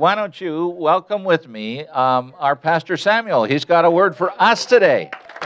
why don't you welcome with me our Pastor Samuel. He's got a word for us today.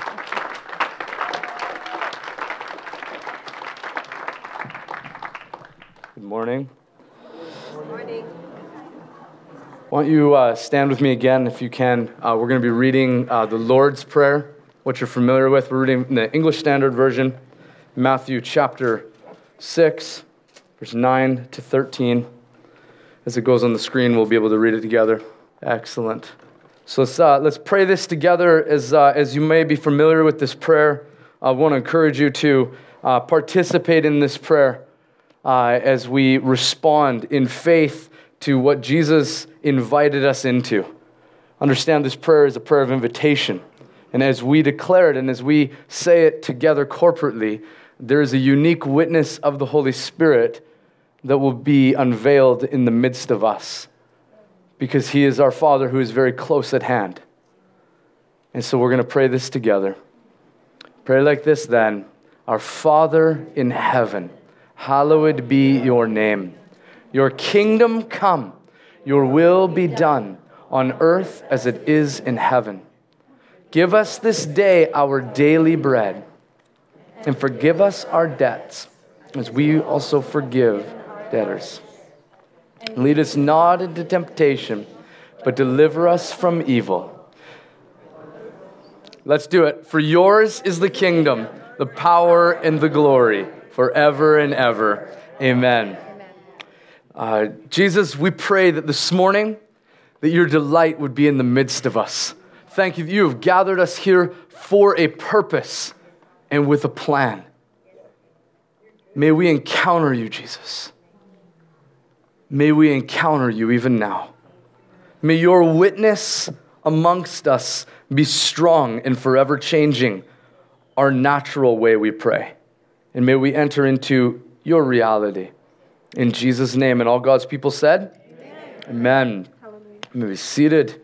Good morning. Good morning. Why don't you stand with me again if you can. We're going to be reading the Lord's Prayer, what you're familiar with. We're reading the English Standard Version, Matthew chapter 6, verse 9 to 13. As it goes on the screen, we'll be able to read it together. Excellent. So let's pray this together. As you may be familiar with this prayer, I want to encourage you to participate in this prayer as we respond in faith to what Jesus invited us into. Understand this prayer is a prayer of invitation. And as we declare it and as we say it together corporately, there is a unique witness of the Holy Spirit that will be unveiled in the midst of us, because He is our Father who is very close at hand. And so we're going to pray this together. Pray like this then. Our Father in heaven, hallowed be your name. Your kingdom come, your will be done on earth as it is in heaven. Give us this day our daily bread, and forgive us our debts as we also forgive debtors. Lead us not into temptation, but deliver us from evil. Let's do it. For yours is the kingdom, the power, and the glory, forever and ever. Amen. Jesus, we pray that this morning, that your delight would be in the midst of us. Thank you that you have gathered us here for a purpose and with a plan. May we encounter you, Jesus. May we encounter you even now. May your witness amongst us be strong and forever changing our natural way, we pray. And may we enter into your reality. In Jesus' name, and all God's people said, Amen. You may be seated.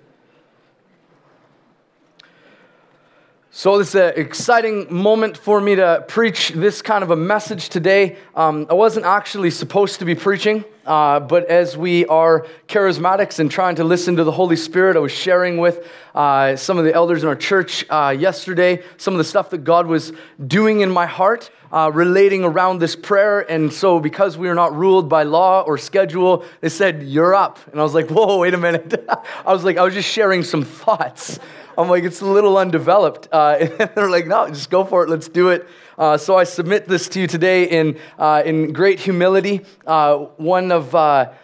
So this is an exciting moment for me to preach this kind of a message today. I wasn't actually supposed to be preaching, but as we are charismatics and trying to listen to the Holy Spirit, I was sharing with some of the elders in our church yesterday some of the stuff that God was doing in my heart relating around this prayer. And so because we are not ruled by law or schedule, they said, "You're up." And I was like, whoa, wait a minute. I was just sharing some thoughts. I'm like, it's a little undeveloped. And they're like, no, just go for it. Let's do it. So I submit this to you today in great humility. One of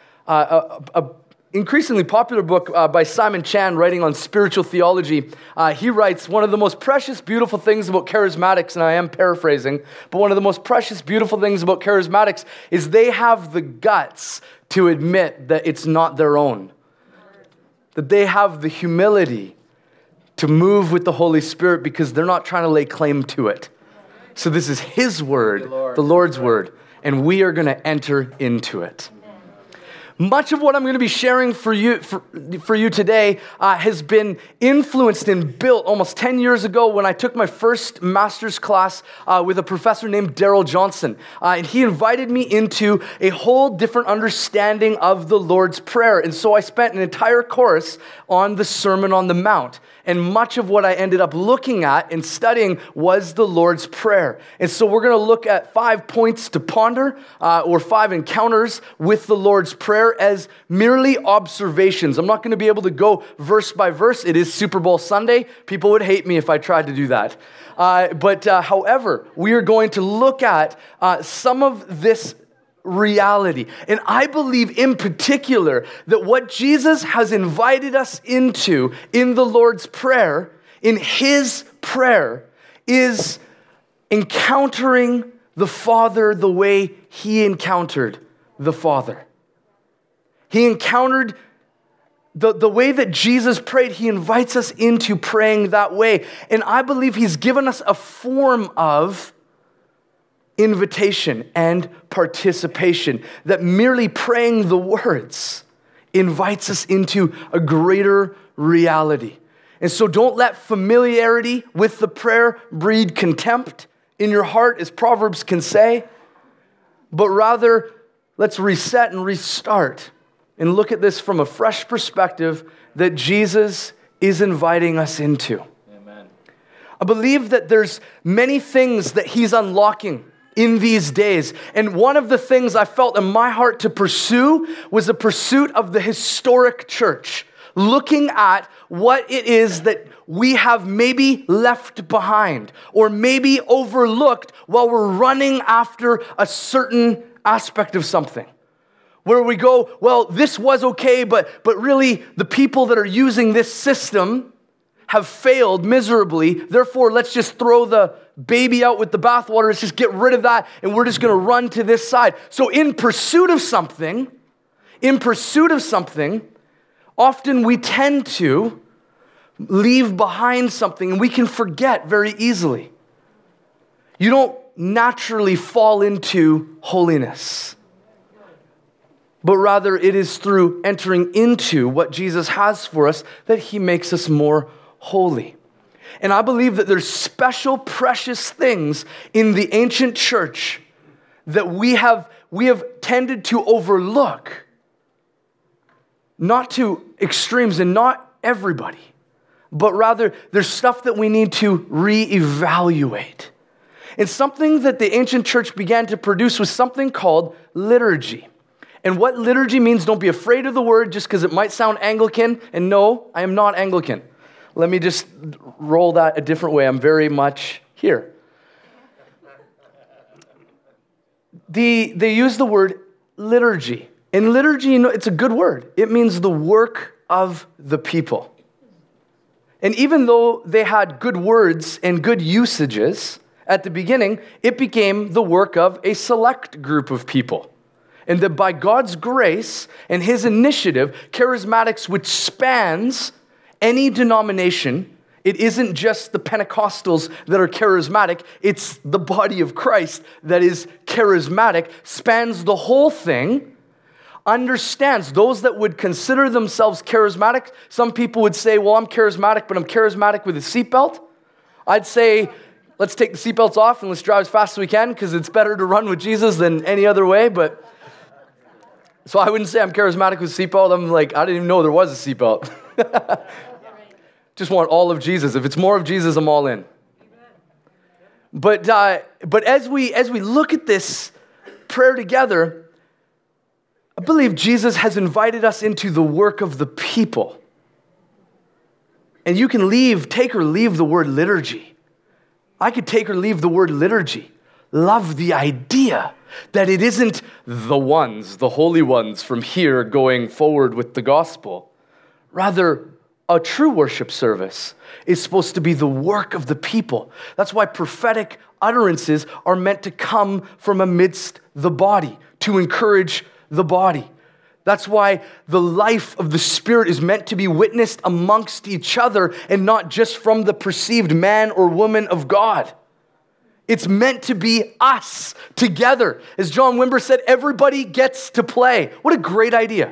a increasingly popular book by Simon Chan writing on spiritual theology. He writes, one of the most precious, beautiful things about charismatics, and I am paraphrasing, but one of the most precious, beautiful things about charismatics is they have the guts to admit that it's not their own. That they have the humility to move with the Holy Spirit because they're not trying to lay claim to it. So this is His word, the Lord's word, and we are going to enter into it. Much of what I'm going to be sharing for you today has been influenced and built almost 10 years ago when I took my first master's class with a professor named Darrell Johnson. And he invited me into a whole different understanding of the Lord's Prayer. And so I spent an entire course on the Sermon on the Mount. And much of what I ended up looking at and studying was the Lord's Prayer. And so we're going to look at 5 points to ponder, or 5 encounters with the Lord's Prayer as merely observations. I'm not going to be able to go verse by verse. It is Super Bowl Sunday. People would hate me if I tried to do that. However, we are going to look at some of this reality. And I believe in particular that what Jesus has invited us into in the Lord's Prayer, in His prayer, is encountering the Father the way He encountered the Father. He encountered the way that Jesus prayed. He invites us into praying that way. And I believe He's given us a form of invitation and participation, that merely praying the words invites us into a greater reality. And so don't let familiarity with the prayer breed contempt in your heart, as Proverbs can say, but rather let's reset and restart and look at this from a fresh perspective that Jesus is inviting us into. Amen. I believe that there's many things that he's unlocking in these days. And one of the things I felt in my heart to pursue was a pursuit of the historic church, looking at what it is that we have maybe left behind or maybe overlooked while we're running after a certain aspect of something. Where we go, well, this was okay, but really the people that are using this system have failed miserably. Therefore, let's just throw the baby out with the bathwater. Let's just get rid of that, and we're just going to run to this side. So in pursuit of something, often we tend to leave behind something, and we can forget very easily. You don't naturally fall into holiness, but rather it is through entering into what Jesus has for us that he makes us more holy. And I believe that there's special, precious things in the ancient church that we have tended to overlook, not to extremes and not everybody, but rather there's stuff that we need to reevaluate. And something that the ancient church began to produce was something called liturgy. And what liturgy means, don't be afraid of the word just because it might sound Anglican. And no, I am not Anglican. Let me just roll that a different way. I'm very much here. They use the word liturgy. And liturgy, it's a good word. It means the work of the people. And even though they had good words and good usages at the beginning, it became the work of a select group of people. And that by God's grace and his initiative, charismatics, which spans any denomination, it isn't just the Pentecostals that are charismatic, it's the body of Christ that is charismatic, spans the whole thing, understands those that would consider themselves charismatic. Some people would say, well, I'm charismatic, but I'm charismatic with a seatbelt. I'd say, let's take the seatbelts off and let's drive as fast as we can because it's better to run with Jesus than any other way. But so I wouldn't say I'm charismatic with a seatbelt. I'm like, I didn't even know there was a seatbelt. Just want all of Jesus. If it's more of Jesus, I'm all in. But as we look at this prayer together, I believe Jesus has invited us into the work of the people. And you can take or leave the word liturgy. I could take or leave the word liturgy. Love the idea that it isn't the ones, the holy ones from here going forward with the gospel. Rather, a true worship service is supposed to be the work of the people. That's why prophetic utterances are meant to come from amidst the body, to encourage the body. That's why the life of the Spirit is meant to be witnessed amongst each other and not just from the perceived man or woman of God. It's meant to be us together. As John Wimber said, everybody gets to play. What a great idea.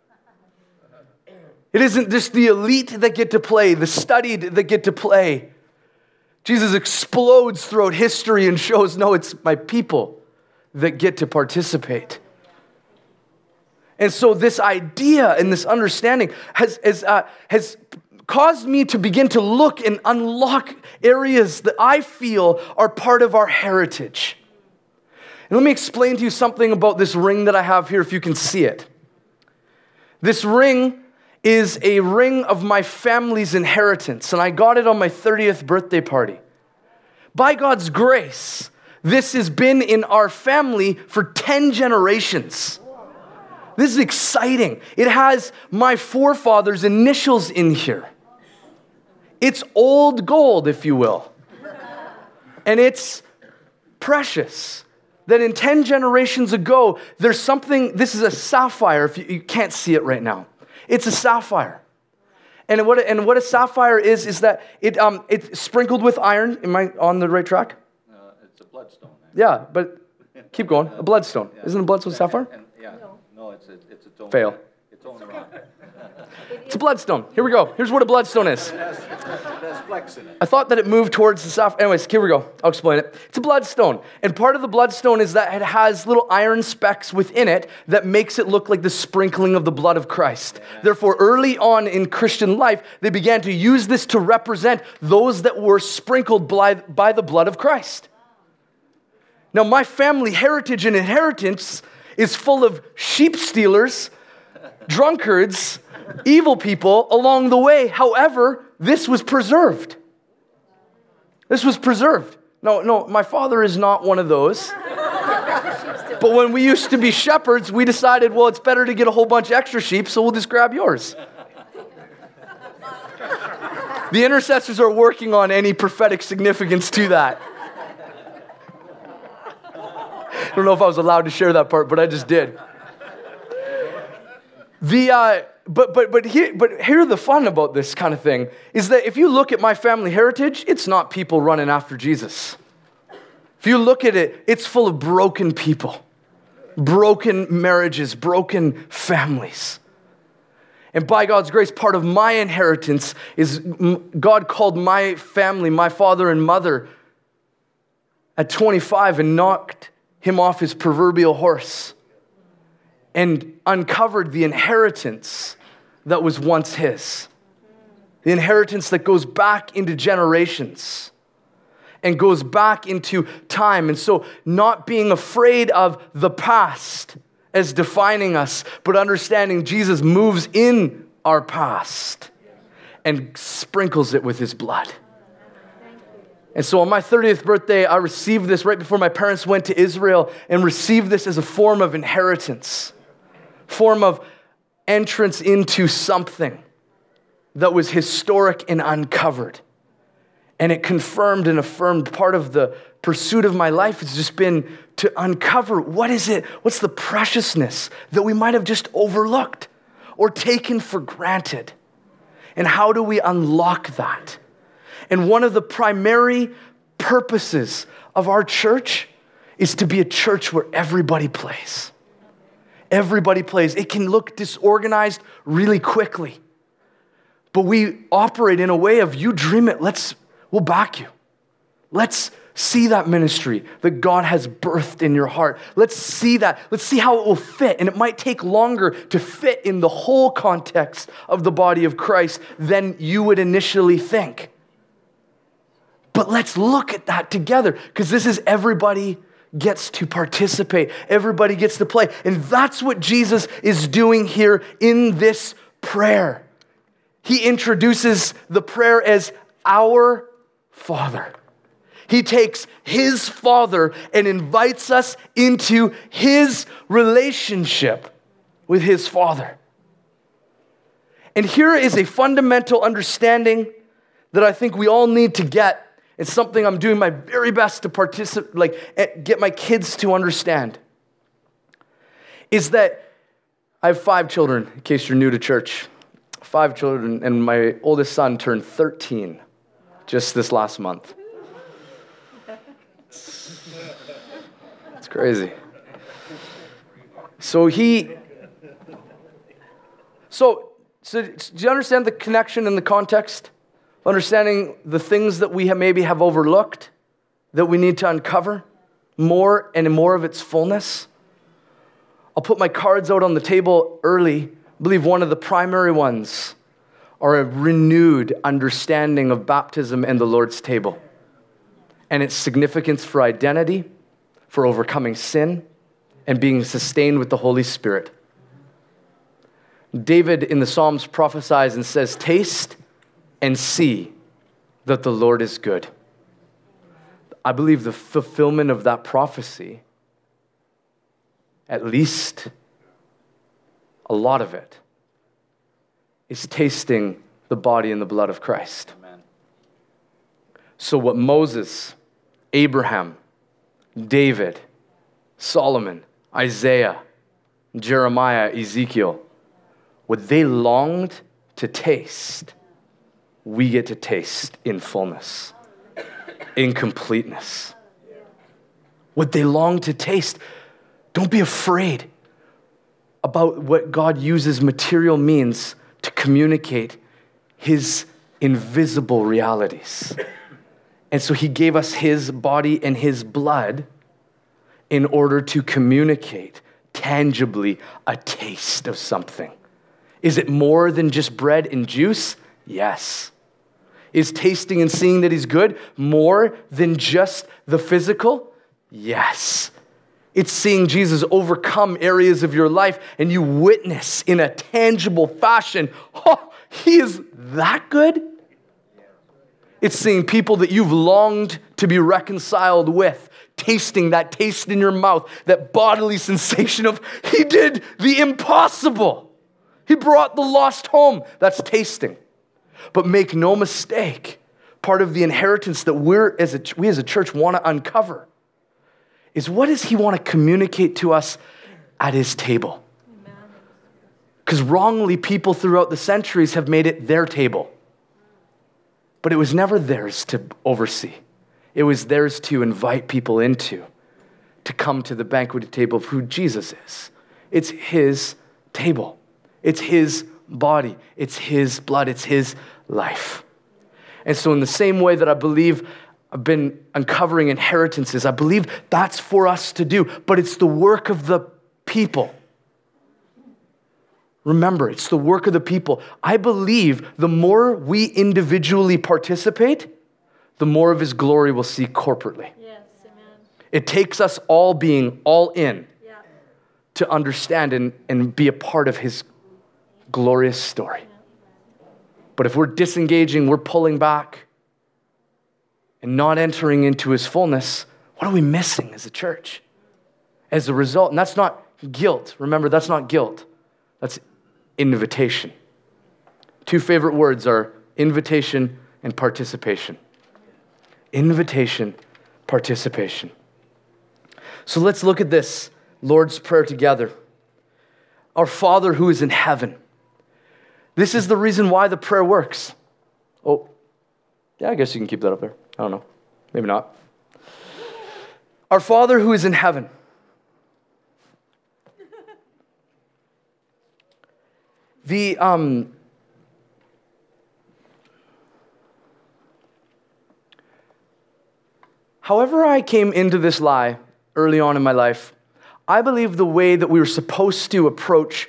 It isn't just the elite that get to play, the studied that get to play. Jesus explodes throughout history and shows, no, it's my people that get to participate. And so this idea and this understanding has caused me to begin to look and unlock areas that I feel are part of our heritage. And let me explain to you something about this ring that I have here, if you can see it. This ring is a ring of my family's inheritance, and I got it on my 30th birthday party. By God's grace, this has been in our family for 10 generations. This is exciting. It has my forefathers' initials in here. It's old gold, if you will. And it's precious. That in 10 generations ago, there's something, this is a sapphire, if you can't see it right now. It's a sapphire. And what a sapphire is that it's sprinkled with iron. Am I on the right track? It's a bloodstone. Yeah, but keep going. A bloodstone. Yeah. Isn't a bloodstone sapphire? No, it's its own. Fail. Its own rock. It's a bloodstone. Here we go. Here's what a bloodstone is. flexing it. I thought that it moved towards the south. Anyways, here we go. I'll explain it. It's a bloodstone. And part of the bloodstone is that it has little iron specks within it that makes it look like the sprinkling of the blood of Christ. Amen. Therefore, early on in Christian life, they began to use this to represent those that were sprinkled by the blood of Christ. Now, my family heritage and inheritance is full of sheep stealers, drunkards, evil people along the way. However, this was preserved. This was preserved. No, my father is not one of those. But when we used to be shepherds, we decided, well, it's better to get a whole bunch of extra sheep, so we'll just grab yours. The intercessors are working on any prophetic significance to that. I don't know if I was allowed to share that part, but I just did. But here the fun about this kind of thing is that if you look at my family heritage, it's not people running after Jesus. If you look at it, it's full of broken people, broken marriages, broken families. And by God's grace, part of my inheritance is God called my family, my father and mother, at 25 and knocked him off his proverbial horse and uncovered the inheritance that was once his. The inheritance that goes back into generations and goes back into time. And so not being afraid of the past as defining us, but understanding Jesus moves in our past and sprinkles it with his blood. And so on my 30th birthday, I received this right before my parents went to Israel and received this as a form of inheritance, form of entrance into something that was historic and uncovered. And it confirmed and affirmed part of the pursuit of my life has just been to uncover what is it, what's the preciousness that we might have just overlooked or taken for granted. And how do we unlock that? And one of the primary purposes of our church is to be a church where everybody plays. Everybody plays. It can look disorganized really quickly. But we operate in a way of you dream it, we'll back you. Let's see that ministry that God has birthed in your heart. Let's see that. Let's see how it will fit. And it might take longer to fit in the whole context of the body of Christ than you would initially think. But let's look at that together, because this is everybody gets to participate. Everybody gets to play. And that's what Jesus is doing here in this prayer. He introduces the prayer as our Father. He takes his Father and invites us into his relationship with his Father. And here is a fundamental understanding that I think we all need to get. It's something I'm doing my very best to get my kids to understand. Is that I have 5 children, in case you're new to church. 5 children, and my oldest son turned 13 just this last month. It's crazy. So do you understand the connection and the context? Understanding the things that we maybe have overlooked, that we need to uncover more and more of its fullness. I'll put my cards out on the table early. I believe one of the primary ones are a renewed understanding of baptism and the Lord's table and its significance for identity, for overcoming sin, and being sustained with the Holy Spirit. David in the Psalms prophesies and says, "Taste and see that the Lord is good." I believe the fulfillment of that prophecy, at least a lot of it, is tasting the body and the blood of Christ. Amen. So what Moses, Abraham, David, Solomon, Isaiah, Jeremiah, Ezekiel, what they longed to taste, we get to taste in fullness, in completeness. What they long to taste, don't be afraid about what God uses material means to communicate his invisible realities. And so he gave us his body and his blood in order to communicate tangibly a taste of something. Is it more than just bread and juice? Yes. Is tasting and seeing that he's good more than just the physical? Yes. It's seeing Jesus overcome areas of your life and you witness in a tangible fashion, oh, he is that good? It's seeing people that you've longed to be reconciled with, tasting that taste in your mouth, that bodily sensation of, he did the impossible. He brought the lost home. That's tasting. But make no mistake, part of the inheritance that we as a church want to uncover is what does he want to communicate to us at his table? Because wrongly, people throughout the centuries have made it their table. But it was never theirs to oversee. It was theirs to invite people into, to come to the banquet table of who Jesus is. It's his table. It's his body. It's his blood. It's his life. And so in the same way that I believe I've been uncovering inheritances, I believe that's for us to do, but it's the work of the people. Remember, it's the work of the people. I believe the more we individually participate, the more of his glory we'll see corporately. Yes, amen. It takes us all being all in to understand and be a part of his glorious story. But if we're disengaging, we're pulling back and not entering into his fullness, what are we missing as a church? As a result, and that's not guilt. Remember, that's not guilt. That's invitation. Two favorite words are invitation and participation. Invitation, participation. So let's look at this Lord's Prayer together. Our Father who is in heaven. This is the reason why the prayer works. Oh, yeah, I guess you can keep that up there. I don't know. Maybe not. Our Father who is in heaven. However I came into this lie early on in my life, I believe the way that we were supposed to approach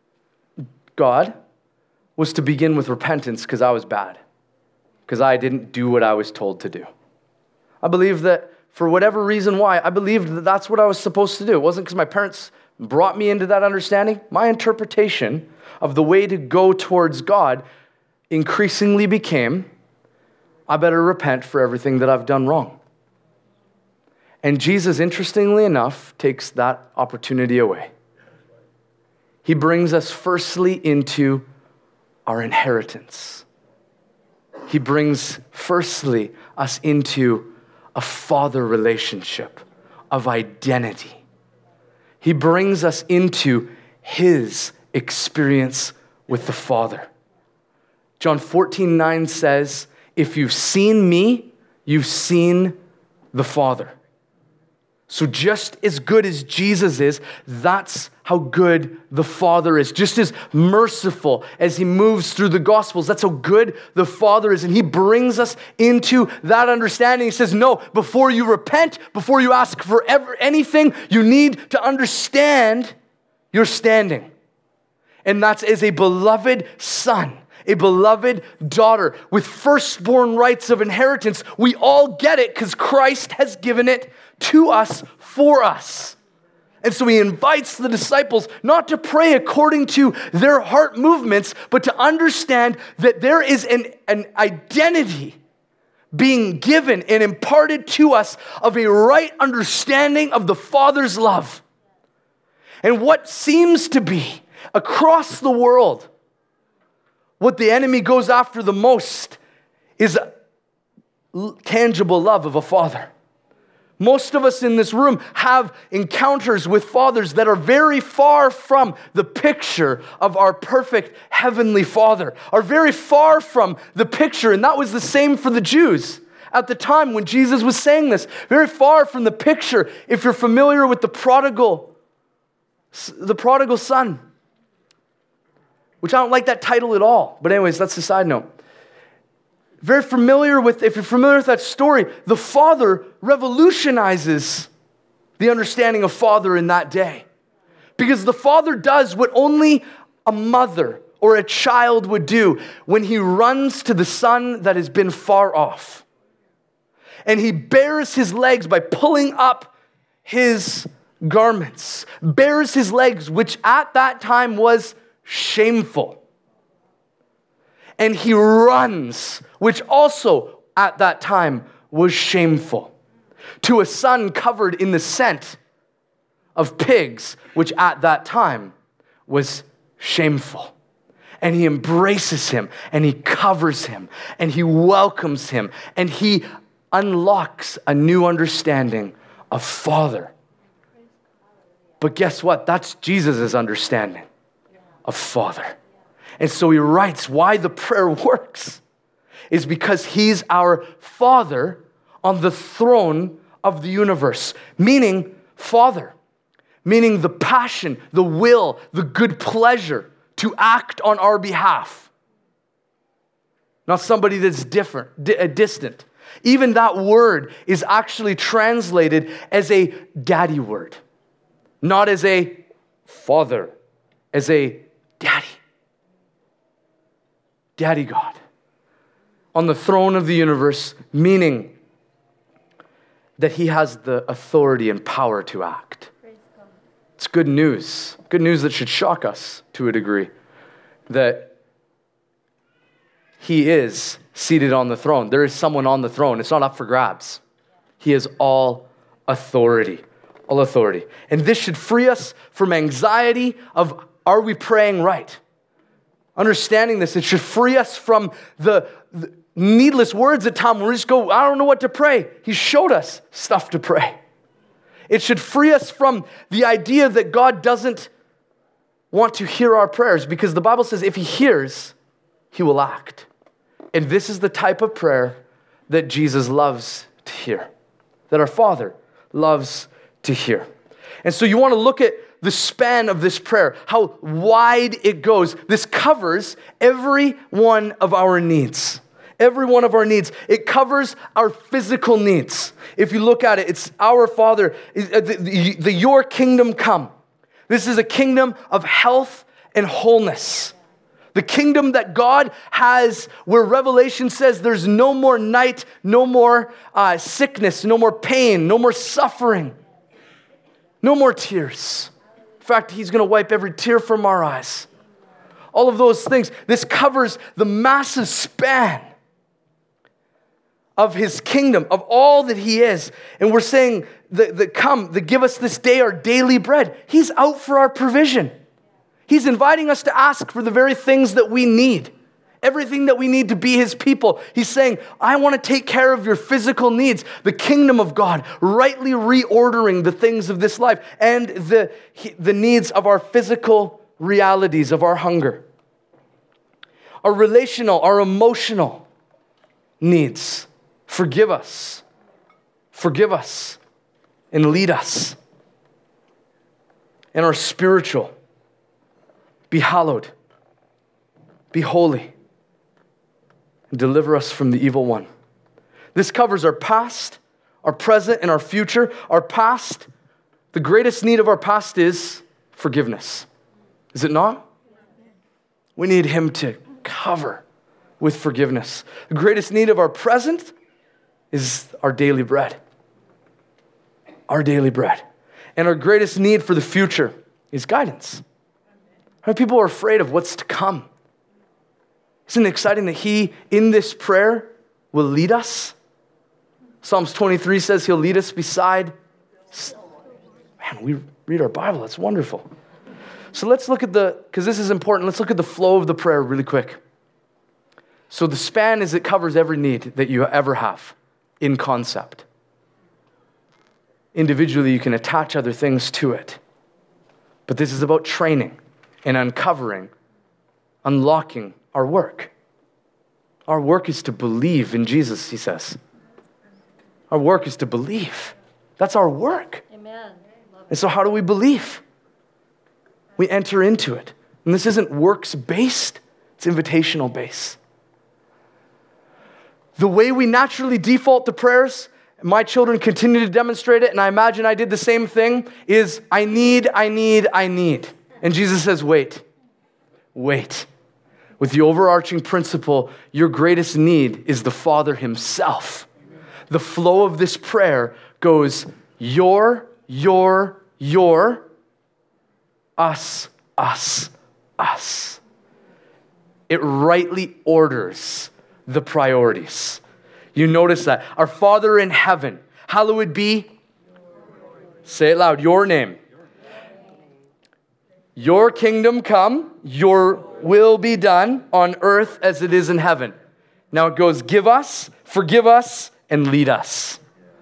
God was to begin with repentance because I was bad, because I didn't do what I was told to do. I believe that for whatever reason why, I believed that that's what I was supposed to do. It wasn't because my parents brought me into that understanding. My interpretation of the way to go towards God increasingly became, I better repent for everything that I've done wrong. And Jesus, interestingly enough, takes that opportunity away. He brings us firstly into our inheritance. He brings firstly us into a father relationship of identity. He brings us into his experience with the Father. John 14:9 says, if you've seen me, you've seen the Father. So just as good as Jesus is, that's how good the Father is. Just as merciful as he moves through the Gospels, that's how good the Father is. And he brings us into that understanding. He says, no, before you repent, before you ask for anything, you need to understand your standing. And that's as a beloved son, a beloved daughter with firstborn rights of inheritance. We all get it because Christ has given it to us for us. And so he invites the disciples not to pray according to their heart movements, but to understand that there is an identity being given and imparted to us of a right understanding of the Father's love. And what seems to be across the world, what the enemy goes after the most is tangible love of a father. Most of us in this room have encounters with fathers that are very far from the picture of our perfect heavenly Father, are very far from the picture, and that was the same for the Jews at the time when Jesus was saying this, very far from the picture. If you're familiar with the prodigal son, which I don't like that title at all, but anyways, that's the side note. if you're familiar with that story, the Father revolutionizes the understanding of Father in that day. Because the Father does what only a mother or a child would do when he runs to the Son that has been far off. And he bares his legs by pulling up his garments, bares his legs, which at that time was shameful. And he runs, which also at that time was shameful, to a son covered in the scent of pigs, which at that time was shameful. And he embraces him, and he covers him, and he welcomes him, and he unlocks a new understanding of Father. But guess what? That's Jesus' understanding of Father. And so he writes why the prayer works is because he's our Father on the throne of the universe, meaning Father, meaning the passion, the will, the good pleasure to act on our behalf. Not somebody that's distant. Even that word is actually translated as a daddy word, not as a father, as a daddy. Daddy God on the throne of the universe, meaning that he has the authority and power to act. It's good news. Good news that should shock us to a degree, that he is seated on the throne. There is someone on the throne. It's not up for grabs. He has all authority. All authority. And this should free us from anxiety of, are we praying right? Understanding this, it should free us from the needless words at times where we just go, I don't know what to pray. He showed us stuff to pray. It should free us from the idea that God doesn't want to hear our prayers, because the Bible says if he hears, he will act. And this is the type of prayer that Jesus loves to hear, that our Father loves to hear. And so you want to look at the span of this prayer, how wide it goes. This covers every one of our needs. Every one of our needs. It covers our physical needs. If you look at it, it's our Father, the your kingdom come. This is a kingdom of health and wholeness. The kingdom that God has, where Revelation says there's no more night, no more sickness, no more pain, no more suffering, no more tears. In fact, he's going to wipe every tear from our eyes. All of those things. This covers the massive span of his kingdom, of all that he is. And we're saying that give us this day our daily bread. He's out for our provision. He's inviting us to ask for the very things that we need. Everything that we need to be his people. He's saying, I want to take care of your physical needs. The kingdom of God, rightly reordering the things of this life and the needs of our physical realities, of our hunger. Our relational, our emotional needs. Forgive us, and lead us. And our spiritual, be hallowed, be holy, and deliver us from the evil one. This covers our past, our present, and our future. Our past, the greatest need of our past is forgiveness. Is it not? We need him to cover with forgiveness. The greatest need of our present is our daily bread. Our daily bread. And our greatest need for the future is guidance. How many people are afraid of what's to come? Isn't it exciting that he, in this prayer, will lead us? Psalms 23 says he'll lead us beside. Man, we read our Bible. That's wonderful. So let's look at because this is important, let's look at the flow of the prayer really quick. So the span is it covers every need that you ever have in concept. Individually, you can attach other things to it. But this is about training and uncovering, unlocking our work. Our work is to believe in Jesus, he says. Our work is to believe. That's our work. Amen. And so how do we believe? We enter into it. And this isn't works-based, it's invitational-based. The way we naturally default to prayers, my children continue to demonstrate it, and I imagine I did the same thing, is I need. And Jesus says, wait. With the overarching principle, your greatest need is the Father himself. The flow of this prayer goes, your, us. It rightly orders the priorities. You notice that. Our Father in heaven, hallowed be, say it loud, your name. Your kingdom come, your will be done on earth as it is in heaven. Now it goes, give us, forgive us, and lead us.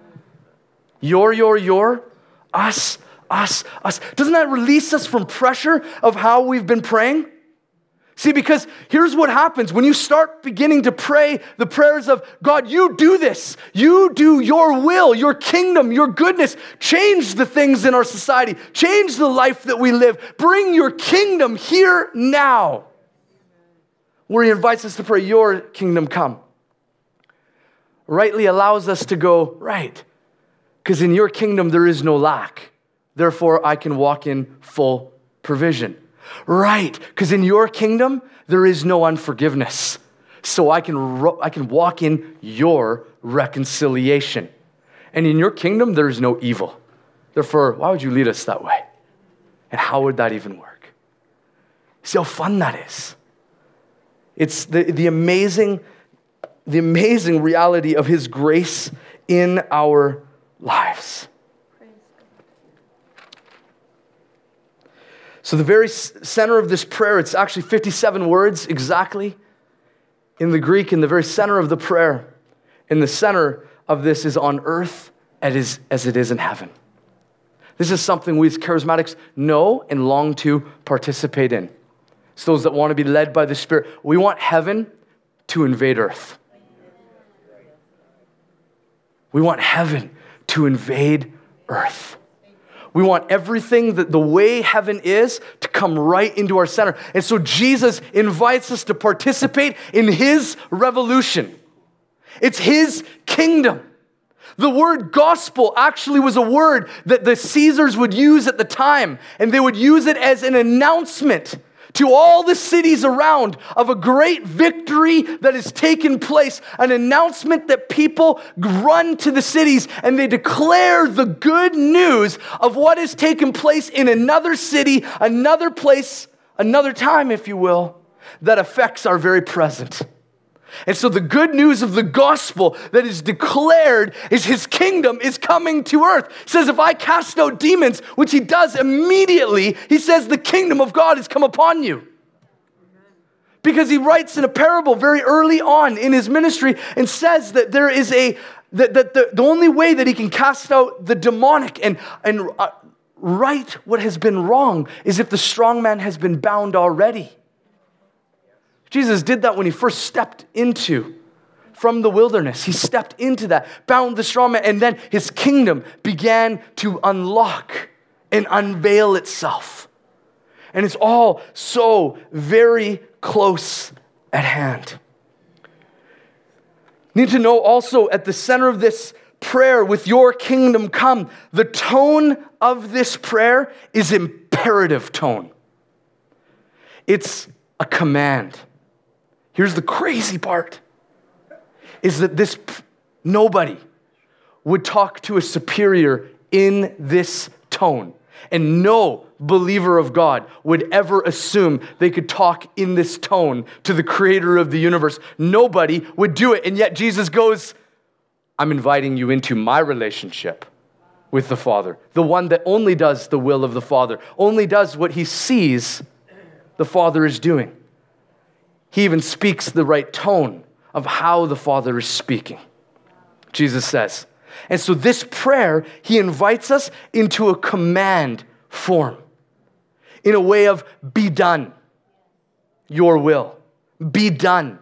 Your, us. Doesn't that release us from pressure of how we've been praying? See, because here's what happens when you start beginning to pray the prayers of, God, you do this. You do your will, your kingdom, your goodness. Change the things in our society. Change the life that we live. Bring your kingdom here now. Where he invites us to pray, your kingdom come. Rightly allows us to go, right, because in your kingdom there is no lack. Therefore, I can walk in full provision. Right, because in your kingdom, there is no unforgiveness. So I can walk in your reconciliation. And in your kingdom, there is no evil. Therefore, why would you lead us that way? And how would that even work? See how fun that is. It's the amazing reality of his grace in our lives. So the very center of this prayer, it's actually 57 words exactly in the Greek, in the very center of the prayer. In the center of this is on earth as it is in heaven. This is something we as charismatics know and long to participate in. It's those that want to be led by the Spirit. We want heaven to invade earth. We want heaven to invade earth. We want everything that the way heaven is to come right into our center. And so Jesus invites us to participate in his revolution. It's his kingdom. The word gospel actually was a word that the Caesars would use at the time, and they would use it as an announcement to all the cities around of a great victory that has taken place, an announcement that people run to the cities and they declare the good news of what has taken place in another city, another place, another time, if you will, that affects our very present. And so the good news of the gospel that is declared is his kingdom is coming to earth. It says, if I cast out demons, which he does immediately, he says the kingdom of God has come upon you. Because he writes in a parable very early on in his ministry and says that there is the only way that he can cast out the demonic and right what has been wrong is if the strong man has been bound already. Jesus did that when he first stepped from the wilderness. He stepped into that, bound the strong man, and then his kingdom began to unlock and unveil itself. And it's all so very close at hand. Need to know also at the center of this prayer, with your kingdom come, the tone of this prayer is imperative tone. It's a command. Here's the crazy part, is that nobody would talk to a superior in this tone. And no believer of God would ever assume they could talk in this tone to the creator of the universe. Nobody would do it. And yet Jesus goes, I'm inviting you into my relationship with the Father, the one that only does the will of the Father, only does what he sees the Father is doing. He even speaks the right tone of how the Father is speaking, Jesus says. And so this prayer, he invites us into a command form, in a way of be done, your will, be done.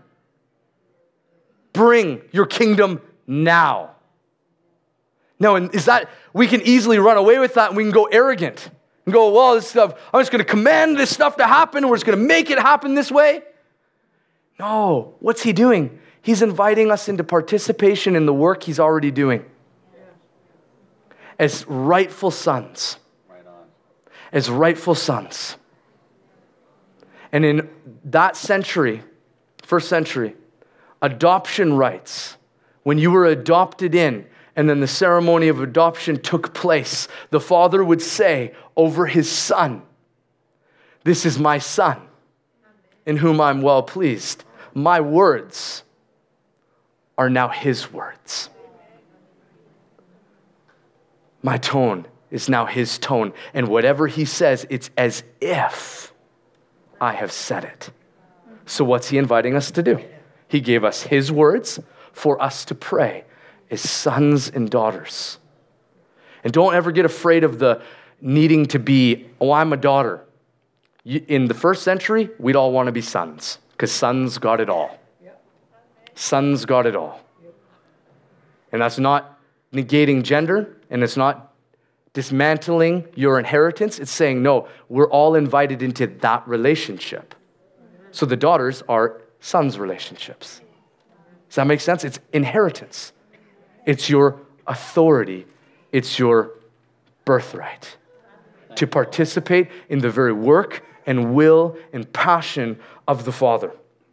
Bring your kingdom now. Now, is that, we can easily run away with that and we can go arrogant and go, well, this stuff, I'm just going to command this stuff to happen and we're just going to make it happen this way. No, what's he doing? He's inviting us into participation in the work he's already doing. As rightful sons. As rightful sons. And in that century, first century, adoption rights, when you were adopted in, and then the ceremony of adoption took place, the father would say over his son, "This is my son, in whom I'm well pleased. My words are now his words. My tone is now his tone. And whatever he says, it's as if I have said it." So what's he inviting us to do? He gave us his words for us to pray as sons and daughters. And don't ever get afraid of the needing to be, "Oh, I'm a daughter." In the first century, we'd all want to be sons because sons got it all. Sons got it all. And that's not negating gender, and it's not dismantling your inheritance. It's saying, no, we're all invited into that relationship. So the daughters are sons' relationships. Does that make sense? It's inheritance. It's your authority. It's your birthright to participate in the very work and will and passion of the Father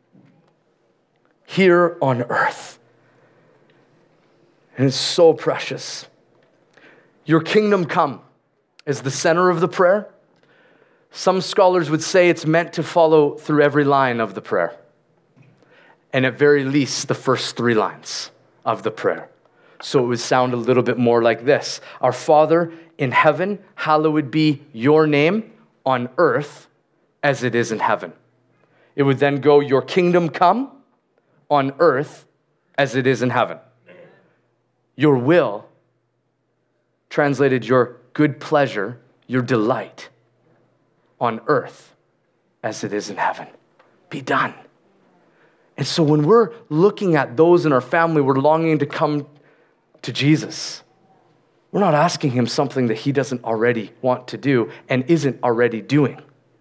here on earth. And it's so precious. Your kingdom come is the center of the prayer. Some scholars would say it's meant to follow through every line of the prayer. And at very least, the first 3 lines of the prayer. So it would sound a little bit more like this. Our Father in heaven, hallowed be your name on earth as it is in heaven. It would then go, your kingdom come on earth as it is in heaven. Your will, translated your good pleasure, your delight on earth as it is in heaven. Be done. And so when we're looking at those in our family, we're longing to come to Jesus. We're not asking him something that he doesn't already want to do and isn't already doing.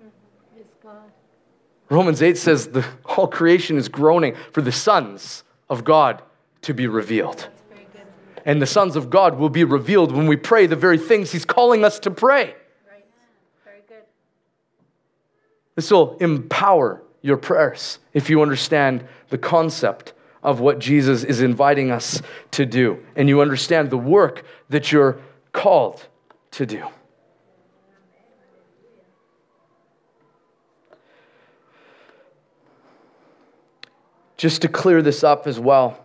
Romans 8 says all creation is groaning for the sons of God to be revealed. And the sons of God will be revealed when we pray the very things he's calling us to pray. Right. Very good. This will empower your prayers if you understand the concept of what Jesus is inviting us to do, and you understand the work that you're called to do. Just to clear this up as well,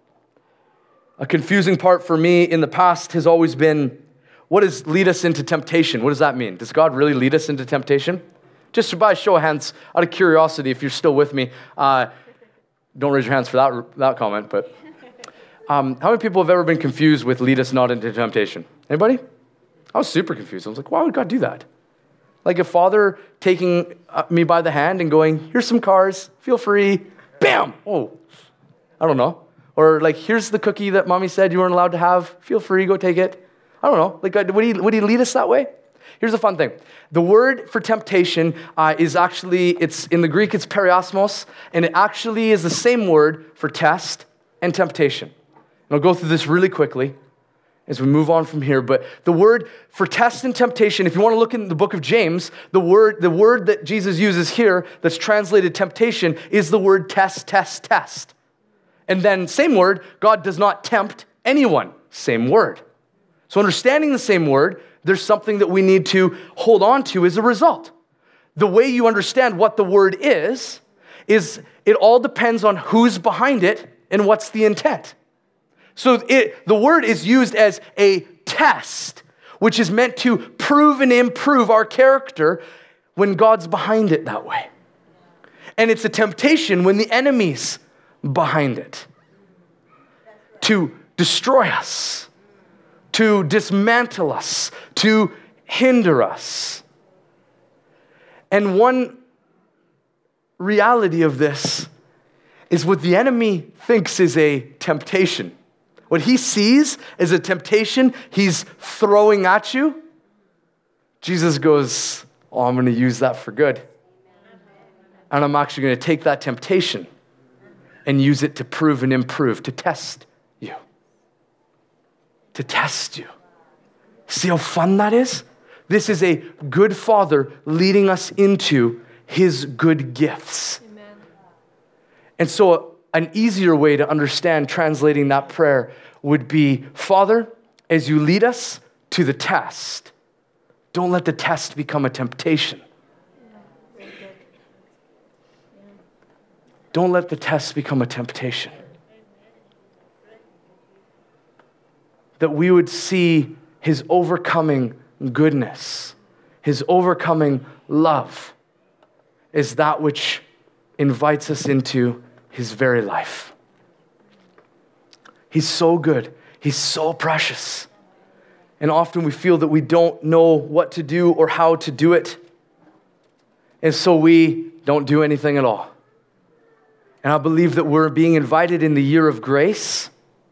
a confusing part for me in the past has always been, what does lead us into temptation? What does that mean? Does God really lead us into temptation? Just by a show of hands, out of curiosity, if you're still with me, don't raise your hands for that comment, but how many people have ever been confused with lead us not into temptation? Anybody? I was super confused. I was like, why would God do that? Like a father taking me by the hand and going, here's some cars, feel free, bam! Oh, I don't know. Or like, here's the cookie that mommy said you weren't allowed to have, feel free, go take it. I don't know. Like, would he lead us that way? Here's the fun thing. The word for temptation is actually, it's in the Greek, it's periosmos, and it actually is the same word for test and temptation. And I'll go through this really quickly as we move on from here, but the word for test and temptation, if you want to look in the book of James, the word that Jesus uses here that's translated temptation is the word test, test, test. And then same word, God does not tempt anyone. Same word. So understanding the same word, there's something that we need to hold on to as a result. The way you understand what the word is it all depends on who's behind it and what's the intent. So the word is used as a test, which is meant to prove and improve our character when God's behind it that way. And it's a temptation when the enemy's behind it to destroy us, to dismantle us, to hinder us. And one reality of this is what the enemy thinks is a temptation. What he sees as a temptation, he's throwing at you. Jesus goes, oh, I'm going to use that for good. And I'm actually going to take that temptation and use it to prove and improve, to test you. To test you. See how fun that is? This is a good Father leading us into his good gifts. Amen. And so an easier way to understand translating that prayer would be, Father, as you lead us to the test, don't let the test become a temptation. Very good. Don't let the test become a temptation. That we would see his overcoming goodness, his overcoming love, is that which invites us into his very life. He's so good. He's so precious. And often we feel that we don't know what to do or how to do it. And so we don't do anything at all. And I believe that we're being invited in the year of grace,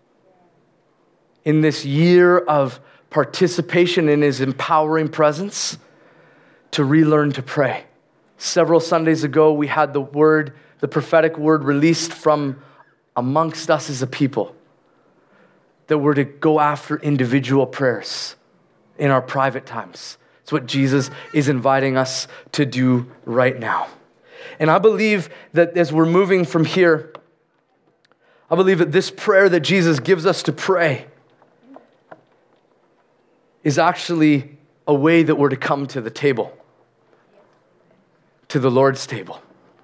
in this year of participation in his empowering presence, to relearn to pray. Several Sundays ago, we had the prophetic word released from amongst us as a people, that we're to go after individual prayers in our private times. It's what Jesus is inviting us to do right now. And I believe that as we're moving from here, I believe that this prayer that Jesus gives us to pray is actually a way that we're to come to the table, to the Lord's table.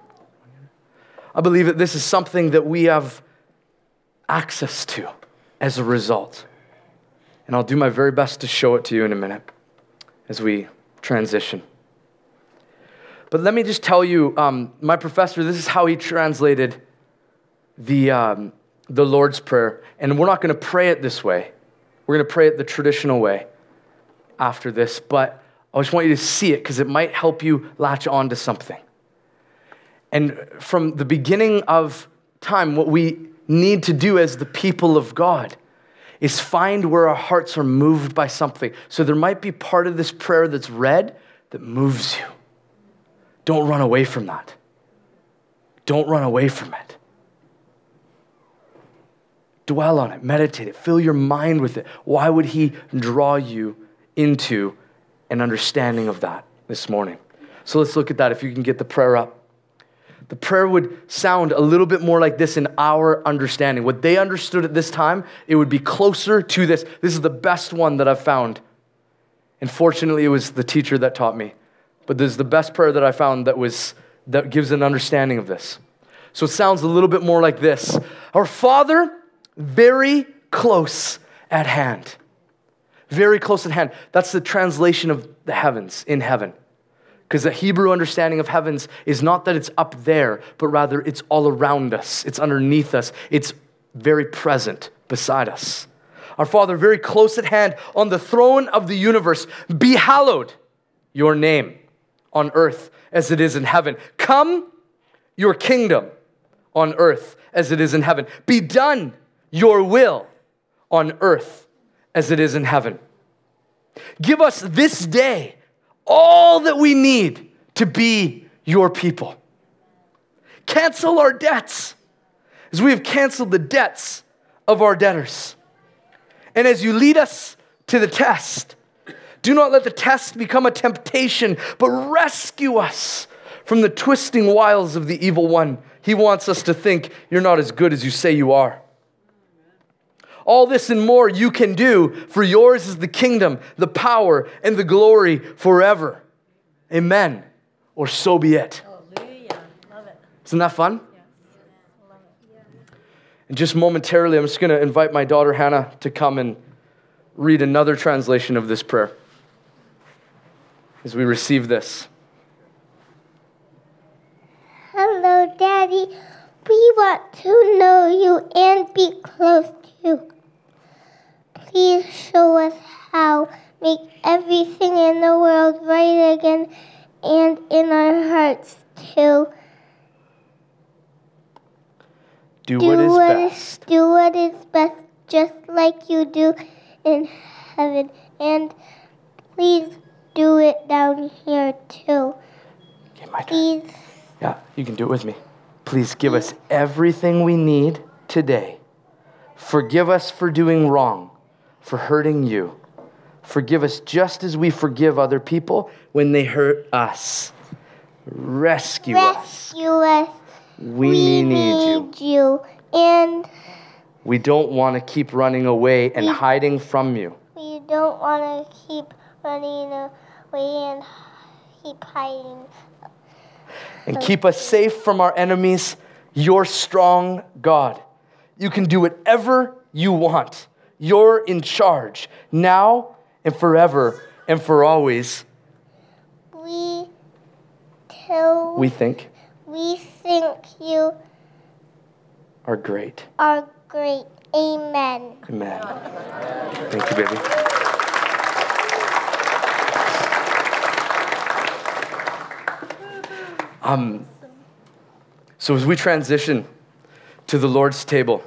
I believe that this is something that we have access to as a result. And I'll do my very best to show it to you in a minute as we transition. But let me just tell you, my professor, this is how he translated the Lord's Prayer. And we're not going to pray it this way. We're going to pray it the traditional way after this. But I just want you to see it because it might help you latch on to something. And from the beginning of time, what we need to do as the people of God is find where our hearts are moved by something. So there might be part of this prayer that's read that moves you. Don't run away from that. Don't run away from it. Dwell on it, meditate it, fill your mind with it. Why would he draw you into an understanding of that this morning? So let's look at that if you can get the prayer up. The prayer would sound a little bit more like this in our understanding. What they understood at this time, it would be closer to this. This is the best one that I've found. And fortunately, it was the teacher that taught me. But this is the best prayer that I found that gives an understanding of this. So it sounds a little bit more like this. Our Father, very close at hand. Very close at hand. That's the translation of the heavens, in heaven. Because the Hebrew understanding of heavens is not that it's up there, but rather it's all around us. It's underneath us. It's very present beside us. Our Father, very close at hand, on the throne of the universe, be hallowed your name on earth as it is in heaven. Come your kingdom on earth as it is in heaven. Be done your will on earth as it is in heaven. Give us this day all that we need to be your people. Cancel our debts as we have canceled the debts of our debtors. And as you lead us to the test, do not let the test become a temptation, but rescue us from the twisting wiles of the evil one. He wants us to think you're not as good as you say you are. All this and more you can do, for yours is the kingdom, the power, and the glory forever. Amen. Or so be it. Hallelujah. Love it. Isn't that fun? Yes. Love it. Yeah. And just momentarily, I'm just going to invite my daughter Hannah to come and read another translation of this prayer as we receive this. Hello, Daddy. We want to know you and be close to you. Please show us how. Make everything in the world right again and in our hearts too. Do what is best. Do what is best, just like you do in heaven. And please do it down here too. Okay, my turn. Please. Yeah, you can do it with me. Please give us everything we need today. Forgive us for doing wrong, for hurting you. Forgive us just as we forgive other people when they hurt us. Rescue us. Rescue us. We need you. And We don't want to keep running away and hiding from you. we don't want to keep running away and keep hiding. And keep us safe from our enemies. You're strong, God. You can do whatever you want. You're in charge now and forever and for always. We think you are great. are great. Amen. Amen. Thank you, baby. So as we transition to the Lord's table,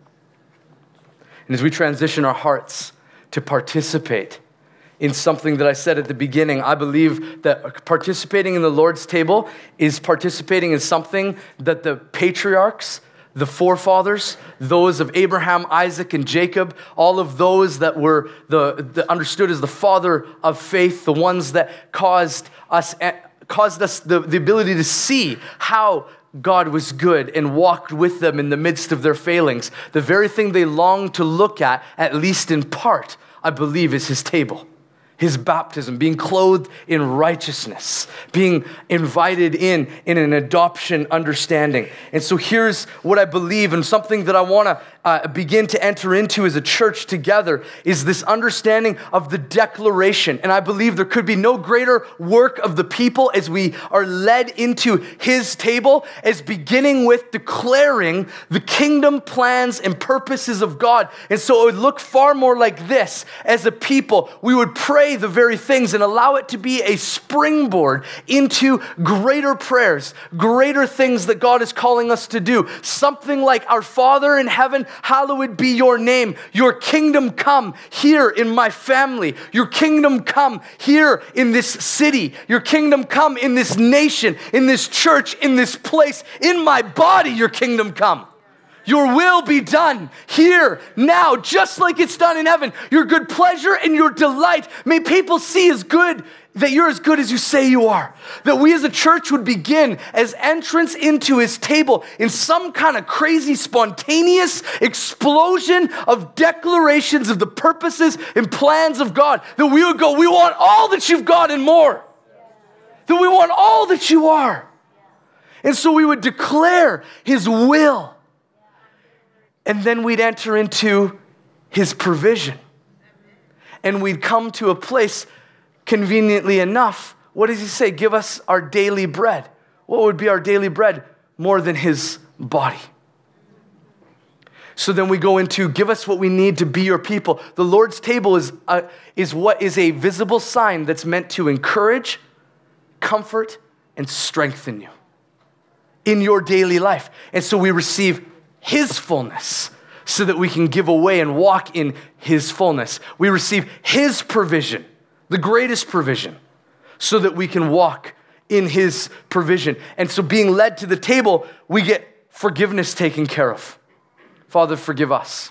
and as we transition our hearts to participate in something that I said at the beginning, I believe that participating in the Lord's table is participating in something that the patriarchs, the forefathers, those of Abraham, Isaac, and Jacob, all of those that were the understood as the father of faith, the ones that caused us the ability to see how God was good and walked with them in the midst of their failings. The very thing they longed to look at least in part, I believe, is his table. His baptism, being clothed in righteousness, being invited in an adoption understanding. And so here's what I believe, and something that I want to begin to enter into as a church together, is this understanding of the declaration. And I believe there could be no greater work of the people as we are led into his table as beginning with declaring the kingdom plans and purposes of God. And so it would look far more like this. As a people, we would pray the very things and allow it to be a springboard into greater prayers, greater things that God is calling us to do. Something like, our Father in heaven, hallowed be your name. Your kingdom come here in my family. Your kingdom come here in this city. Your kingdom come in this nation, in this church, in this place, in my body, your kingdom come. Your will be done here, now, just like it's done in heaven. Your good pleasure and your delight. May people see as good, that you're as good as you say you are. That we as a church would begin as entrance into his table in some kind of crazy, spontaneous explosion of declarations of the purposes and plans of God. That we would go, we want all that you've got and more. That we want all that you are. And so we would declare his will. And then we'd enter into his provision. And we'd come to a place, conveniently enough, what does he say? Give us our daily bread. What would be our daily bread? More than his body. So then we go into, give us what we need to be your people. The Lord's table is what is a visible sign that's meant to encourage, comfort, and strengthen you in your daily life. And so we receive his fullness so that we can give away and walk in his fullness. We receive his provision, the greatest provision, so that we can walk in his provision. And so being led to the table, we get forgiveness taken care of. Father, forgive us.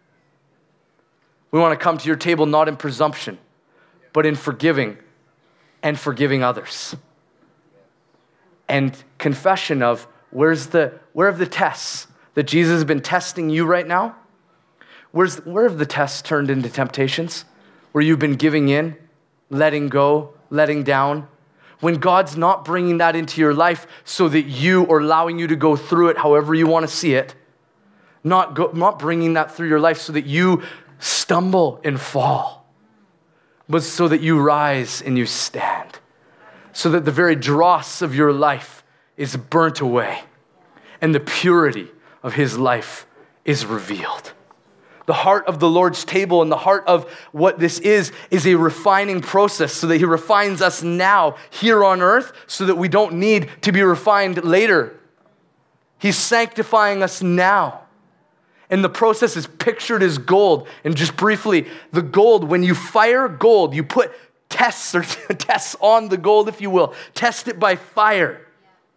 We want to come to your table not in presumption, but in forgiving and forgiving others. And confession of where have the tests that Jesus has been testing you right now? Where have the tests turned into temptations? Where you've been giving in, letting go, letting down? When God's not bringing that into your life so that you, or allowing you to go through it however you want to see it, not bringing that through your life so that you stumble and fall, but so that you rise and you stand. So that the very dross of your life is burnt away and the purity of his life is revealed. The heart of the Lord's table and the heart of what this is a refining process so that he refines us now here on earth so that we don't need to be refined later. He's sanctifying us now. And the process is pictured as gold. And just briefly, the gold, when you fire gold, you put tests on the gold, if you will. Test it by fire.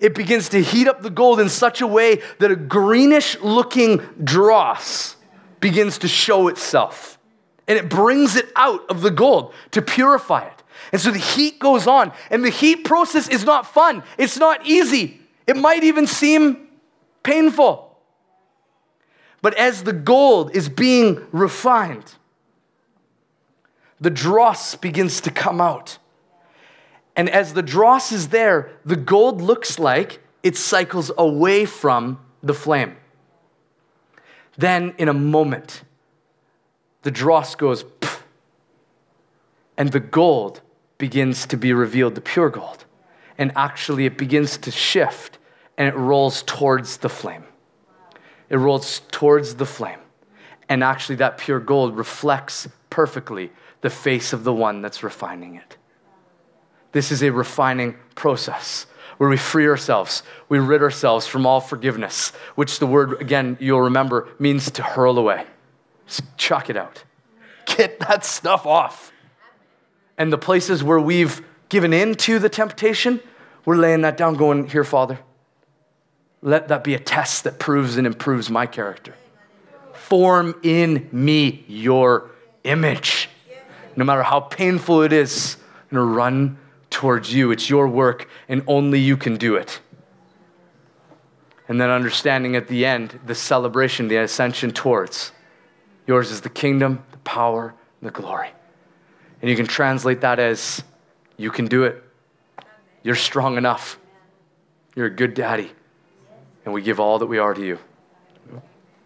it begins to heat up the gold in such a way that a greenish looking dross begins to show itself. And it brings it out of the gold to purify it. And so the heat goes on, and the heat process is not fun. It's not easy. It might even seem painful. But as the gold is being refined, the dross begins to come out. And as the dross is there, the gold looks like it cycles away from the flame. Then in a moment, the dross goes, pff, and the gold begins to be revealed, the pure gold. And actually it begins to shift, and it rolls towards the flame. It rolls towards the flame. And actually that pure gold reflects perfectly the face of the one that's refining it. This is a refining process where we free ourselves, we rid ourselves from all forgiveness, which the word, again, you'll remember, means to hurl away. Just chuck it out. Get that stuff off. And the places where we've given in to the temptation, we're laying that down going, here, Father, let that be a test that proves and improves my character. Form in me your image. No matter how painful it is, I'm going to run towards you. It's your work, and only you can do it. And then understanding at the end, the celebration, the ascension towards. Yours is the kingdom, the power, and the glory. And you can translate that as, you can do it. You're strong enough. You're a good daddy. And we give all that we are to you.